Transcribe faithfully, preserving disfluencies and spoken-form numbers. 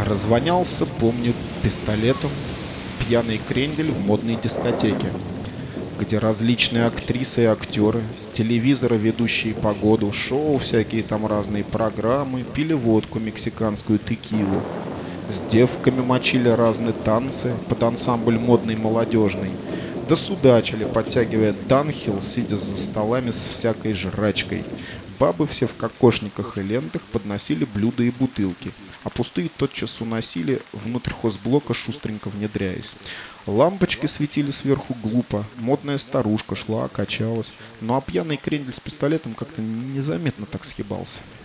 Развонялся, помню, пистолетом пьяный крендель в модной дискотеке, где различные актрисы и актеры, с телевизора ведущие погоду, шоу всякие там разные программы, пили водку мексиканскую текилу, с девками мочили разные танцы под ансамбль модный молодежный, да судачили, подтягивая данхил, сидя за столами с всякой жрачкой. Бабы все в кокошниках и лентах подносили блюда и бутылки, а пустые тотчас уносили внутрь хозблока, шустренько внедряясь. Лампочки светили сверху глупо, модная старушка шла, качалась, ну а пьяный крендель с пистолетом как-то незаметно так съебался.